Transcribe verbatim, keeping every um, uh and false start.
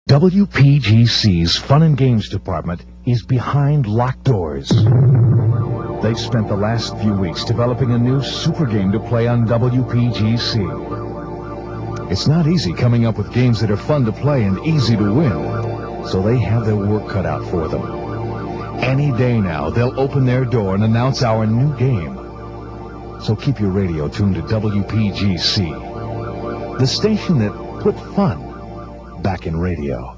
W P G C's Fun and Games department is behind locked doors. They've spent the last few weeks developing a new super game to play on W P G C. It's not easy coming up with games that are fun to play and easy to win, so they have their work cut out for them. Any day now, they'll open their door and announce our new game. So keep your radio tuned to W P G C, the station that put fun back in radio.